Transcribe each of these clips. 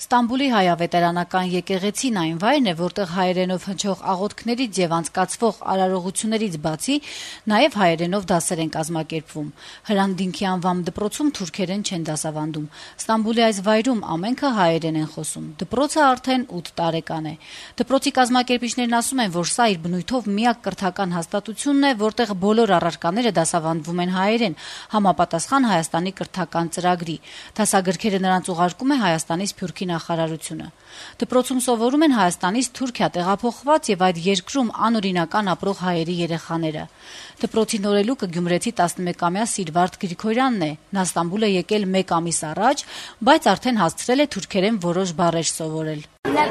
Ստամբուլի հայավետարանական եկեղեցին այն վայրն է, որտեղ հայերենով հնչող աղոթքներից եւ անցկացվող արարողություններից բացի նաեւ հայերենով դասեր են կազմակերպվում։ Հրանտինքի անվան դպրոցում թուրքերեն չեն դասավանդում։ Ստամբուլի այս վայրում ամենքը հայերեն են խոսում։ Դպրոցը արդեն 8 տարեկան է։ Դպրոցի կազմակերպիչներն ասում են, որ սա իր բնույթով միակ կրթական հաստատությունն է, որտեղ բոլոր առարկաները դասավանդվում են հայերեն, համապատասխան Հայաստանի կրթական ծրագրի։ Դասագրքերը նրանց ուղարկում է Հայաստանի Սփյուռքի նախարարությունը։ Դպրոցում սովորում են Հայաստանից Թուրքիա տեղափոխված եւ այդ երկրում անօրինական ապրող հայերի երեխաները։ Դպրոցի նորելուկը գյումրեցի 11-ամյա Սիրվարդ Գրիգորյանն է։ Նա Ստամբուլ է եկել 1 ամիս առաջ, բայց արդեն հասցրել է թուրքերեն որոշ բառեր սովորել։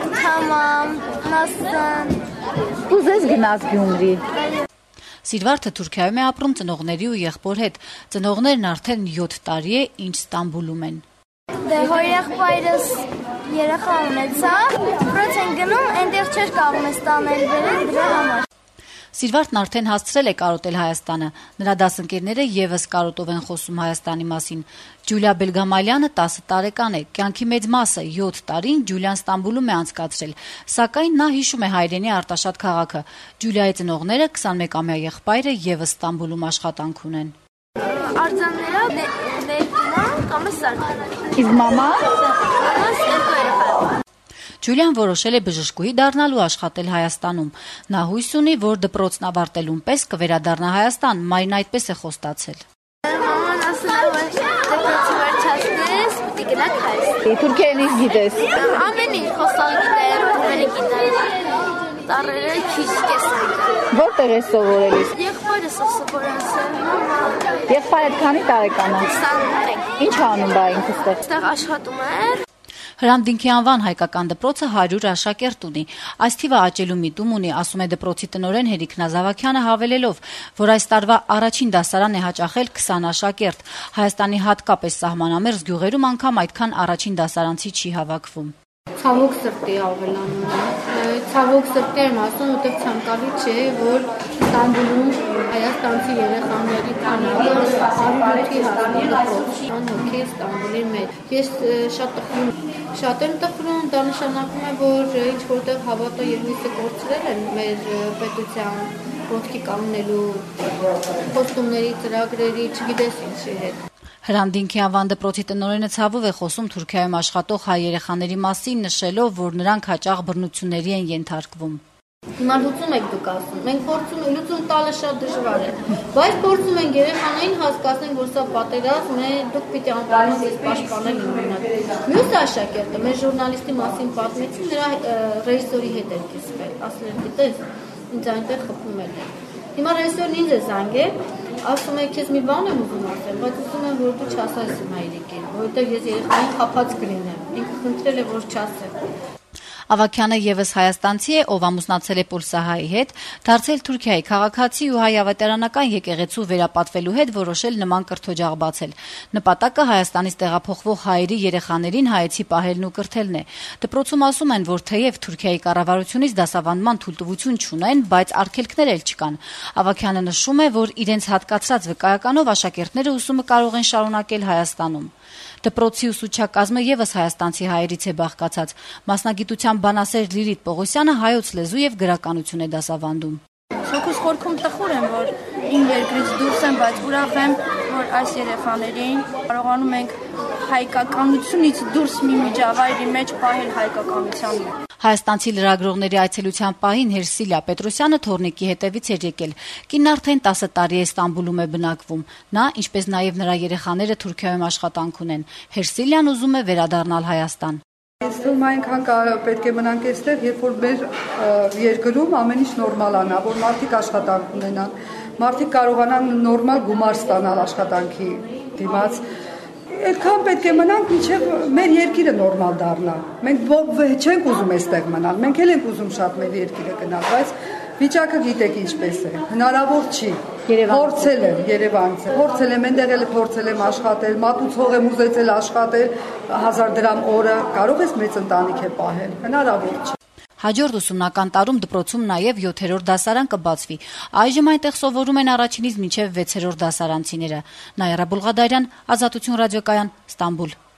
Ուզես գնաս Գյումրի։ Սիրվարդը Թուրքիայում է ապրում ծնողների ու եղբոր հետ։ Ծնողներն արդեն 7 տարի է, ինչ Ստամբուլում են։ Հոր եղբայրս երեխա ունեցավ, դպրոց են գնում, այնտեղ չէր կարողում է ստանել բերել դրա համար։ Սիրվարդն արդեն հասցրել է կարոտել Հայաստանը։ Նրա դասընկերները եւս կարոտով են խոսում Հայաստանի մասին։ Ջուլիա Բելգամալյանը 10 տարեկան է։ Կյանքի մեծ մասը 7 տարին Ջուլիան Ստամբուլում է անցկացրել, սակայն նա հիշում է հայրենի Արտաշատ քաղաքը։ Ջուլիայի ծնողները 21-ամյա եղբայրը եւս Ստամբուլում աշխատանք ունեն։ Արձանները ներկինա կամ սարքան։ Իսկ մամա։ Ջուլիան որոշել է բժշկուհի դառնալ ու աշխատել Հայաստանում։ Նա հույս ունի, որ դպրոցն ավարտելուն պես կվերադառնա Հայաստան, Մարին այդպես է խոստացել։ Մաման ասել է, որ դպրոցի վերջացնես, պիտի գնաք Հայաստան։ Թուրքերեն ինչ գիտես։ Ամեն ինչ խոսալիքներ, ամերիկիներ, տարերը քիչ կեսան։ Որտեղ ես սովորել։ Եղբայրս սովորել։ Եղբայրդ քանի տարեկան է։ 23։ Ինչ անում բա ինքը ստեղ։ Այստեղ աշխատում էր։ Հրանտինքի անվան հայկական դպրոցը 100 աշակերտ ունի։ Այս թիվը աճելու միտում ունի, ասում է դպրոցի տնօրեն Հերիկ Նազավաքյանը հավելելով, որ այս տարվա առաջին դասարան է հաճախել 20 աշակերտ։ Հայաստանի հատկապես սահմանամերձ գյուղերում անգամ այդքան առաջին դասարանցի չի հավաքվում։ Ցավոք սրտի ավելանում է։ Ցավոք սրտի եմ ասում, որտեղ ցանկալի չէ, որ Ստամբուլում հայաստանցի երեխաների քանակը 100-ի հասնում դպրոց։ Հոգի Ստամբուլի մեջ։ Ես շատ եմ տխրում, դա նշանակում է, որ ինչ որտեղ հավատը եւ հույսը կորցրել են մեր պետության ոտքի կանգնելու խոստումների, ծրագրերի, չգիտես ինչի հետ։ Հրանտինքի անվան դպրոցի տնօրենը ցավով է խոսում Թուրքիայում աշխատող հայ երեխաների մասին, նշելով, որ նրանք հաճախ բռնությունների են ենթարկվում։ Հիմա լուծում եք դուք ասում։ Մենք փորձում ենք, լուծում տալը շատ դժվար է, բայց փորձում ենք երեխաներին հասկացնել, որ սա պատերազմ է, դուք պիտի անպայման ես պաշտպանել ունենաք։ Մյուս աշակերտը մեր ժուրնալիստի մասին պատմեցին, նրա ռեժիսորի հետ էր կիսվել, ասել էր, գիտես, ինձ այնտեղ խփում էր։ Հիմա ռեժիսորն ինձ է զանգել, ասում է, քեզ մի բան եմ ուզում ասել, բայց ուզում եմ, որ դու չասես իմ հայրիկին, որովհետև ես երեխային խաբած կլինեմ։ Ինքը խնդրել է, որ չասեմ։ Ավագյանը եւս հայաստանցի է, ով ամուսնացել է պոլսահայի հետ, դարձել Թուրքիայի քաղաքացի ու հայավետարանական եկեղեցու վերապատվելու հետ որոշել նման կրթօջախ բացել։ Նպատակը Հայաստանից տեղափոխվող հայերի երեխաներին հայեցի պահելն ու կրթելն է։ Դպրոցում ասում են, որ թեև Թուրքիայի կառավարությունից դասավանդման թույլտվություն չունեն, բայց արգելքներ էլ չկան։ Ավագյանը նշում է, որ իրենց հատկացած վկայականով աշակերտները ուսումը կարող են շարունակել Հայաստանում։ Դպրոցի ուսուցչակազմը եւս հայաստանցի հայերից է բաղկացած։ Մասնագիտությամբ բանասեր Լիլիթ Պողոսյանը հայոց լեզու եւ գրականություն է դասավանդում։ Շոքուս խորքում տխուր եմ, որ իմ երկրից դուրս եմ, բայց ուրախ եմ, որ այս երեխաներին կարողանում ենք հայկականությունից դուրս մի միջավայրի մեջ պահել հայկականությանը։ Հայաստանցի լրագրողների այցելության պահին Հերսիլիա Պետրոսյանը թորնիկի հետևից էր եկել։ Կինն արդեն 10 տարի է Ստամբուլում է բնակվում։ Նա, ինչպես նաև նրա երեխաները Թուրքիայում աշխատանք ունեն։ Հերսիլիան ուզում է վերադառնալ Հայաստան։ Ես թվում այնքան պետք է մնանք այստեղ, երբ որ մեր երկրում ամեն ինչ նորմալանա, որ մարդիկ աշխատանք ունենան, մարդիկ կարողանան նորմալ գումար ստանալ աշխատանքի դիմաց։ Այդքան պետք է մնանք, մինչև մեր երկիրը նորմալ դառնա։ Մենք չենք ուզում այստեղ մնալ, մենք էլ ենք ուզում շատ մեր երկիրը գնալ, բայց վիճակը գիտեք ինչպես է, հնարավոր չի։ Փորձել եմ Երևանցը, փորձել եմ այնտեղ էլ փորձել եմ աշխատել, մատուցող եմ ուզեցել աշխատել 1000 դրամ օրը, կարող ես մեծ ընտանիք է պահել, հնարավոր չի։ Հաջորդ ուսումնական տարում դպրոցում նաև 7-րդ դասարան կբացվի։ Այժմ այնտեղ սովորում են առաջինից մինչև 6-րդ դասարանցիները։ Նաիրա Բուլղադարյան, Ազատություն ռադիոկայան, Ստամբուլ։